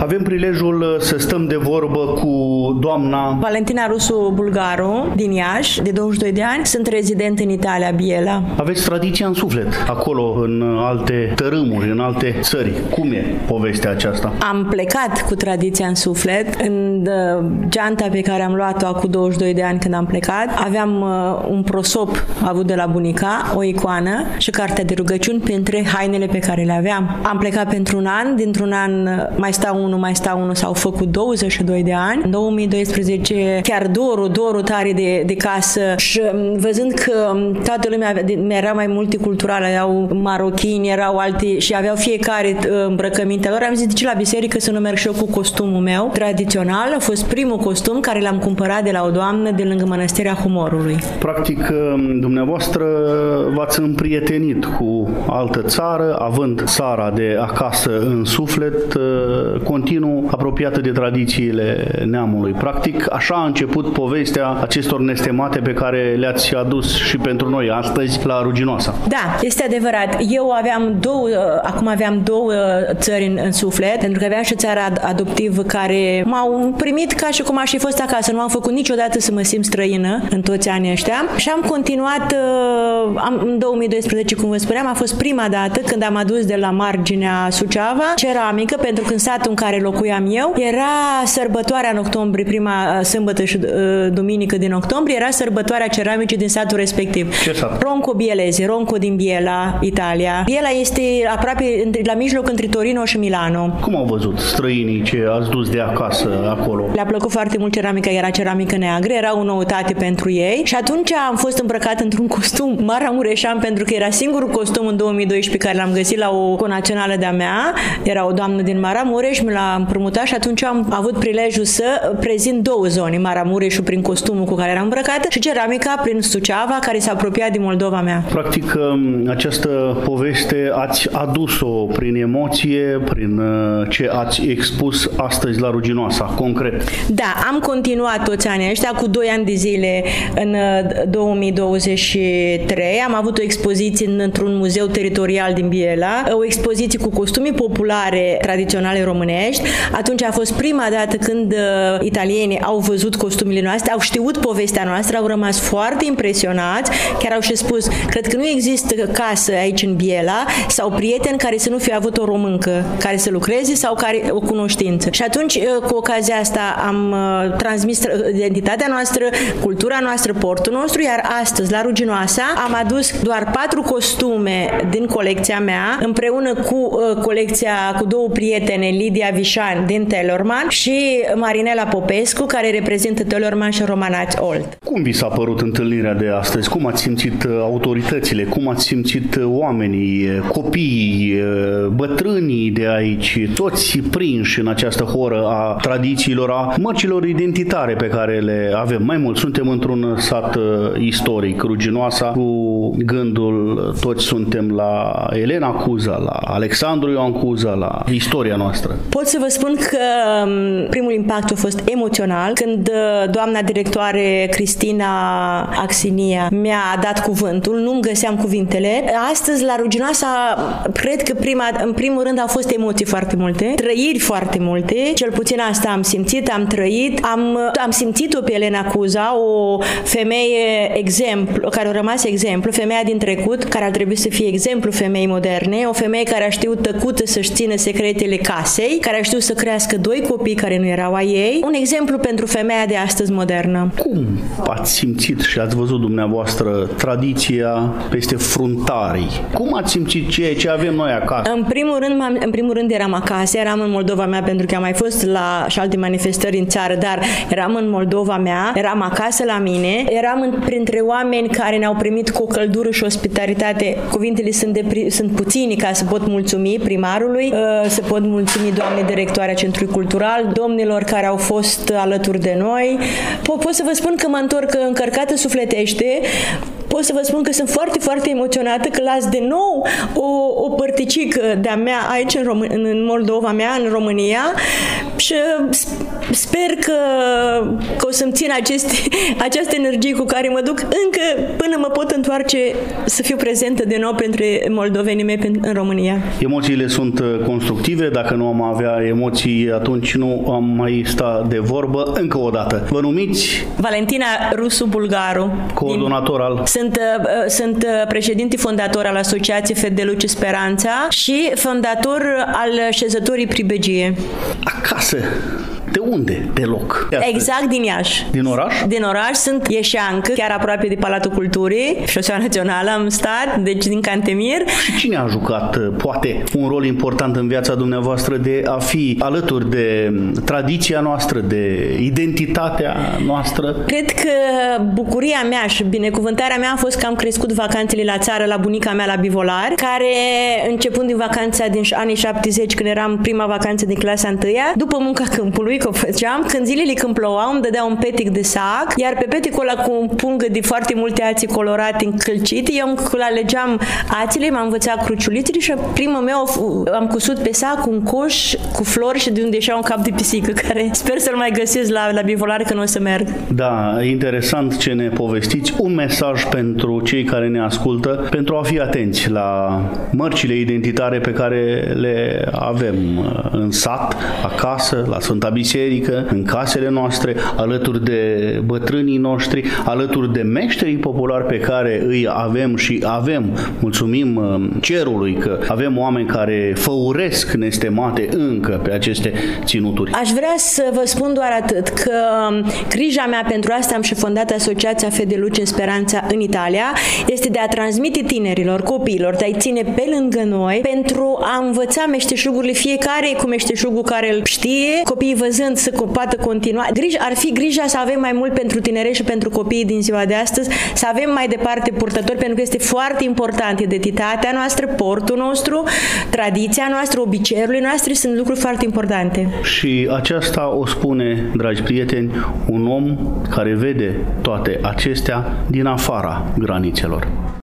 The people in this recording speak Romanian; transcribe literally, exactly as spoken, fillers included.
avem prilejul să stăm de vorbă cu doamna Valentina Rusu Bulgaru din Iași, de douăzeci și doi de ani. Sunt rezident în Italia, Biela. Aveți tradiția în suflet acolo, în alte tărâmuri, în alte țări. Cum e povestea aceasta? Am plecat cu tradiția în suflet. În geanta pe care am luat-o acum douăzeci și doi de ani când am plecat, aveam un prosop avut de la bunica, o icoană și cartea de rugăciuni printre hainele pe care le aveam. Am plecat pentru un an, dintr-un an mai stau unul, mai stau unul, s-au făcut douăzeci și doi de ani. În două mii doisprezece chiar dorul, dorul tare de, de casă și văzând că toată lumea era mai multiculturală, erau marochini, erau alte și aveau fiecare îmbrăcămintea lor, am zis de ce la biserică să nu merg și eu cu costumul meu tradițional. A fost primul costum care l-am cumpărat de la o doamnă de lângă Mănăstirea Humorului. Practic, dumneavoastră v-ați împrietenit cu altă țară, având țara de acasă în suflet, continuu apropiată de tradițiile neamului. Practic, așa a început povestea acestor nestemate pe care le-ați adus și pentru noi astăzi la Ruginoasa. Da, este adevărat. Eu aveam două, acum aveam două țări în, în suflet, pentru că aveam și țara adoptivă care m-au primit ca și cum aș fi fost acasă. Nu am făcut niciodată să mă simt străină în toți anii ăștia și am continuat am, în două mii doisprezece, cum vă spuneam, a fost prima dată când am adus de la marginea Suceava ceramică, pentru că în satul în care locuiam eu era sărbătoarea în octombrie, prima sâmbătă și uh, duminică din octombrie, era sărbătoarea ceramicii din satul respectiv. Ce sat? Ronco Bielezi, Ronco din Biela, Italia. Biela este aproape la mijloc între Torino și Milano. Cum au văzut străinii ce ați dus de acasă acolo? Le-a plăcut foarte mult ceramica, era ceramică neagră, era o noutate pentru ei și atunci am fost îmbrăcat într-un costum maramureșan, pentru că era singurul costum în două mii doisprezece care l-am găsit la o conațională de-a mea. Era o doamnă din Maramureș, mi l-a împrumutat și atunci am avut prilejul să prezint două zone, Maramureșul prin costumul cu care eram îmbrăcată și ceramica prin Suceava, care s-a apropiat din Moldova mea. Practic, această poveste ați adus-o prin emoție, prin ce ați expus astăzi la Ruginoasa, concret. Da, am continuat toți anii ăștia, cu doi ani de zile în două mii douăzeci și trei. Am avut o expoziție într-un muzeu teritorial din Biela, o expoziție cu costume populare tradiționale românești. Atunci a fost prima dată când uh, italienii au văzut costumele noastre, au știut povestea noastră, au rămas foarte impresionați, chiar au și spus, cred că nu există casă aici în Biela sau prieten care să nu fie avut o româncă care să lucreze sau care o cunoștință. Și atunci, uh, cu ocazia asta, am uh, transmis identitatea noastră, cultura noastră, portul nostru, iar astăzi, la Ruginoasa, am adus doar patru costume din colecția mea, împreună cu uh, colecția cu două prietene, Lidia Vișan din Telorman și Marinela Popescu, care reprezintă Telorman și Romanați Old. Cum vi s-a părut întâlnirea de astăzi? Cum ați simțit autoritățile? Cum ați simțit oamenii, copiii, bătrânii de aici, toți prinși în această horă a tradițiilor, a mărcilor identitare pe care le avem? Mai mult, suntem într-un sat istoric, Ruginoasa, cu gândul, toți suntem la Elena Cuza, la Alexandru Ioan Cuza, la istoria noastră. Pot să vă spun că primul impact a fost emoțional când doamna directoare Cristina Axinia mi-a dat cuvântul, nu-mi găseam cuvintele. Astăzi la Ruginoasa cred că prima, în primul rând au fost emoții foarte multe, trăiri foarte multe, cel puțin asta am simțit, am trăit, am, am simțit-o pe Elena Cuza, o femeie exemplu, care a rămas exemplu, femeia din trecut, care ar trebui să fie exemplu femeii moderne, o femeie care a știut tăcută să-și țină secretele casei, care a știut să crească doi copii care nu erau a ei, un exemplu pentru femeia de astăzi modernă. Cum ați simțit și ați văzut dumneavoastră tradiția peste fruntarii? Cum ați simțit ceea ce avem noi acasă? În primul rând, în primul rând eram acasă, eram în Moldova mea, pentru că am mai fost la și alte manifestări în țară, dar eram în Moldova mea, eram acasă la mine, eram în, printre oameni care ne-au primit cu o căldură și ospitalitate. Cuvintele sunt, de, sunt puțini ca să pot mulțumi primarului, să pot mulțumi doamnei directoarea Centrului Cultural, domnilor care au fost alături de noi. Po- pot să vă spun că mă întorc încărcată sufletește. Pot să vă spun că sunt foarte, foarte emoționată că las de nou o, o părticică de-a mea aici în, Rom- în Moldova mea, în România, și Sper că, că o să-mi țin aceste, această energie cu care mă duc încă până mă pot întoarce să fiu prezentă de nou pentru moldovenii mei în România. Emoțiile sunt constructive, dacă nu am avea emoții, atunci nu am mai sta de vorbă. Încă o dată, vă numiți? Valentina Rusu Bulgaru. Coordonator al? Sunt, sunt președinte fondator al Asociației Fete de Luce Speranța și fondator al Șezătorii Pribegie. Acasă. De unde? De loc? Exact din Iași. Din oraș? Din oraș. Sunt ieșeancă, chiar aproape de Palatul Culturii, Șoseaua Națională am stat, deci din Cantemir. Și cine a jucat, poate, un rol important în viața dumneavoastră de a fi alături de tradiția noastră, de identitatea noastră? Cred că bucuria mea și binecuvântarea mea a fost că am crescut vacanțele la țară, la bunica mea la Bivolari, care, începând din vacanța din anii șaptezeci, când eram prima vacanță din clasa întâia, după munca câmpului, că o făceam, când zilele când plouau, îmi dădea un petic de sac, iar pe peticul ăla cu un pungă de foarte multe ații colorate încălcite, eu îmi alegeam ațile, m-am învățat cruciulițele și primul meu am cusut pe sac un coș cu flori și de unde ieșea un cap de pisică, care sper să-l mai găsesc la, la Bivolari când o să merg. Da, interesant ce ne povestiți. Un mesaj pentru cei care ne ascultă, pentru a fi atenți la mărcile identitare pe care le avem în sat, acasă, la Sfânta Biserică, în casele noastre, alături de bătrânii noștri, alături de meșterii populari pe care îi avem și avem, mulțumim cerului că avem oameni care făuresc nestemate încă pe aceste ținuturi. Aș vrea să vă spun doar atât, că grija mea pentru asta am și fondat Asociația Fete de Luce în Speranța în Italia, este de a transmite tinerilor, copiilor, de a-i ține pe lângă noi pentru a învăța meșteșugurile fiecare cu meșteșugul care îl știe, copiii văzând să poată continua. Grija, ar fi grija să avem mai mult pentru tineri și pentru copiii din ziua de astăzi, să avem mai departe purtători, pentru că este foarte important identitatea noastră, portul nostru, tradiția noastră, obiceiurile noastre sunt lucruri foarte importante. Și aceasta o spune, dragi prieteni, un om care vede toate acestea din afara granițelor.